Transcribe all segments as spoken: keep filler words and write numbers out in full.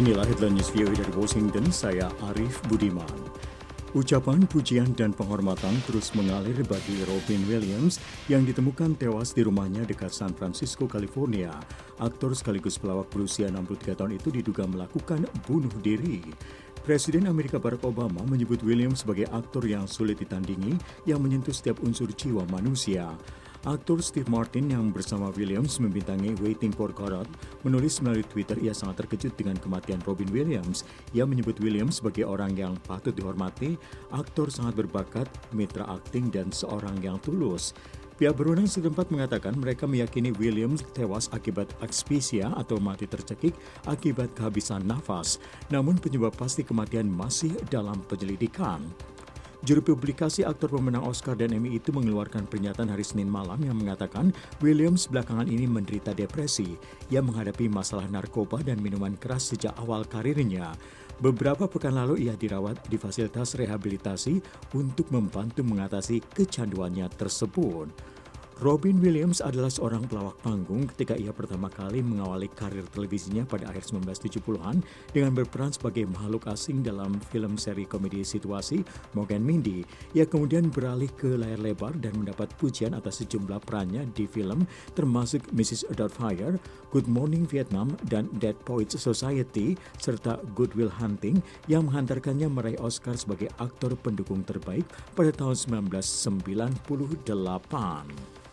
Inilah headline news V O A dari Washington, saya Arif Budiman. Ucapan pujian dan penghormatan terus mengalir bagi Robin Williams yang ditemukan tewas di rumahnya dekat San Francisco, California. Aktor sekaligus pelawak berusia enam puluh tiga tahun itu diduga melakukan bunuh diri. Presiden Amerika Barack Obama menyebut Williams sebagai aktor yang sulit ditandingi yang menyentuh setiap unsur jiwa manusia. Aktor Steve Martin yang bersama Williams membintangi Waiting for Godot menulis melalui Twitter ia sangat terkejut dengan kematian Robin Williams. Ia menyebut Williams sebagai orang yang patut dihormati, aktor sangat berbakat, mitra akting, dan seorang yang tulus. Pihak berwenang setempat mengatakan mereka meyakini Williams tewas akibat asphyxia atau mati tercekik akibat kehabisan nafas. Namun penyebab pasti kematian masih dalam penyelidikan. Juru publikasi aktor pemenang Oscar dan Emmy itu mengeluarkan pernyataan hari Senin malam yang mengatakan Williams belakangan ini menderita depresi. Ia menghadapi masalah narkoba dan minuman keras sejak awal karirnya. Beberapa pekan lalu ia dirawat di fasilitas rehabilitasi untuk membantu mengatasi kecanduannya tersebut. Robin Williams adalah seorang pelawak panggung ketika ia pertama kali mengawali karir televisinya pada akhir sembilan belas tujuh puluhan dengan berperan sebagai makhluk asing dalam film seri komedi situasi Mork and Mindy. Ia kemudian beralih ke layar lebar dan mendapat pujian atas sejumlah perannya di film termasuk Missus Doubtfire, Good Morning Vietnam, dan Dead Poets Society, serta Good Will Hunting yang menghantarkannya meraih Oscar sebagai aktor pendukung terbaik pada tahun sembilan belas sembilan puluh delapan.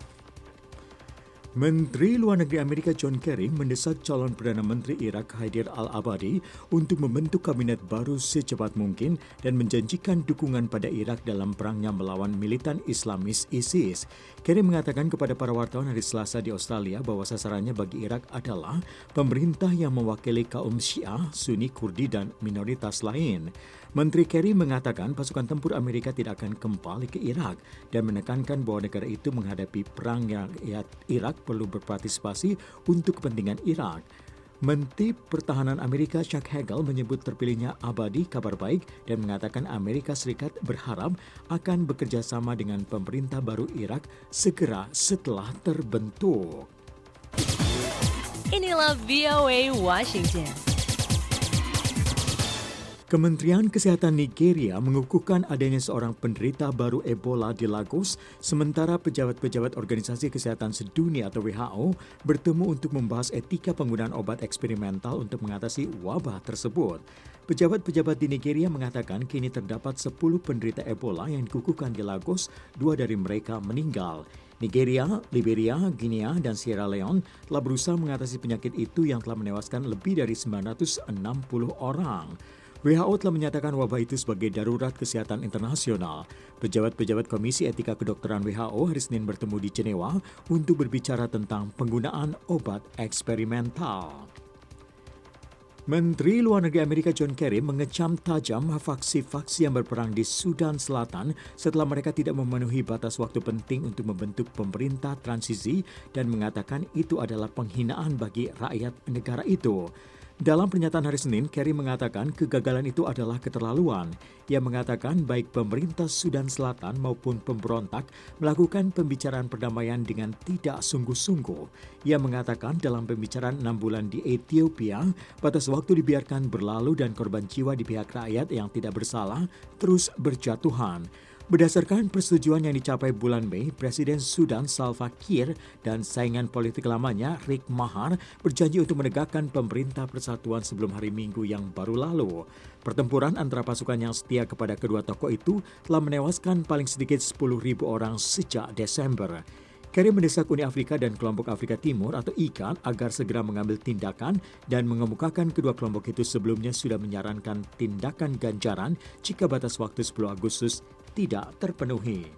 Menteri Luar Negeri Amerika John Kerry mendesak calon Perdana Menteri Irak Haider al-Abadi untuk membentuk kabinet baru secepat mungkin dan menjanjikan dukungan pada Irak dalam perangnya melawan militan Islamis ISIS. Kerry mengatakan kepada para wartawan hari Selasa di Australia bahwa sasarannya bagi Irak adalah pemerintah yang mewakili kaum Syiah, Sunni, Kurdi, dan minoritas lain. Menteri Kerry mengatakan pasukan tempur Amerika tidak akan kembali ke Irak dan menekankan bahwa negara itu menghadapi perang yang Irak perlu berpartisipasi untuk kepentingan Irak. Menteri Pertahanan Amerika Chuck Hagel menyebut terpilihnya Abadi kabar baik dan mengatakan Amerika Serikat berharap akan bekerja sama dengan pemerintah baru Irak segera setelah terbentuk. Inilah V O A Washington. Kementerian Kesehatan Nigeria mengukuhkan adanya seorang penderita baru Ebola di Lagos, sementara pejabat-pejabat Organisasi Kesehatan Sedunia atau W H O bertemu untuk membahas etika penggunaan obat eksperimental untuk mengatasi wabah tersebut. Pejabat-pejabat di Nigeria mengatakan kini terdapat sepuluh penderita Ebola yang dikukuhkan di Lagos, dua dari mereka meninggal. Nigeria, Liberia, Guinea, dan Sierra Leone telah berusaha mengatasi penyakit itu yang telah menewaskan lebih dari sembilan ratus enam puluh orang. W H O telah menyatakan wabah itu sebagai darurat kesehatan internasional. Pejabat-pejabat Komisi Etika Kedokteran W H O hari Senin bertemu di Jenewa untuk berbicara tentang penggunaan obat eksperimental. Menteri Luar Negeri Amerika John Kerry mengecam tajam faksi-faksi yang berperang di Sudan Selatan setelah mereka tidak memenuhi batas waktu penting untuk membentuk pemerintah transisi dan mengatakan itu adalah penghinaan bagi rakyat negara itu. Dalam pernyataan hari Senin, Kerry mengatakan kegagalan itu adalah keterlaluan. Ia mengatakan baik pemerintah Sudan Selatan maupun pemberontak melakukan pembicaraan perdamaian dengan tidak sungguh-sungguh. Ia mengatakan dalam pembicaraan enam bulan di Ethiopia, batas waktu dibiarkan berlalu dan korban jiwa di pihak rakyat yang tidak bersalah terus berjatuhan. Berdasarkan persetujuan yang dicapai bulan Mei, Presiden Sudan Salva Kiir dan saingan politik lamanya Riek Machar berjanji untuk menegakkan pemerintah persatuan sebelum hari Minggu yang baru lalu. Pertempuran antara pasukan yang setia kepada kedua tokoh itu telah menewaskan paling sedikit sepuluh ribu orang sejak Desember. Kerry mendesak Uni Afrika dan kelompok Afrika Timur atau I C A D agar segera mengambil tindakan dan mengemukakan kedua kelompok itu sebelumnya sudah menyarankan tindakan ganjaran jika batas waktu sepuluh Agustus tidak terpenuhi.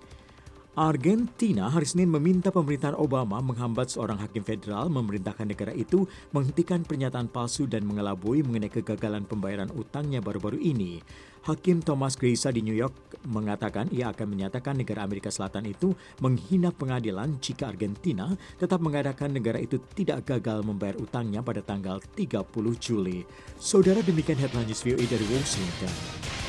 Argentina hari Senin meminta pemerintahan Obama menghambat seorang hakim federal memerintahkan negara itu menghentikan pernyataan palsu dan mengelabui mengenai kegagalan pembayaran utangnya baru-baru ini. Hakim Thomas Grayson di New York mengatakan ia akan menyatakan negara Amerika Selatan itu menghina pengadilan jika Argentina tetap mengadakan negara itu tidak gagal membayar utangnya pada tanggal tiga puluh Juli. Saudara, demikian headline news V O A dari Washington.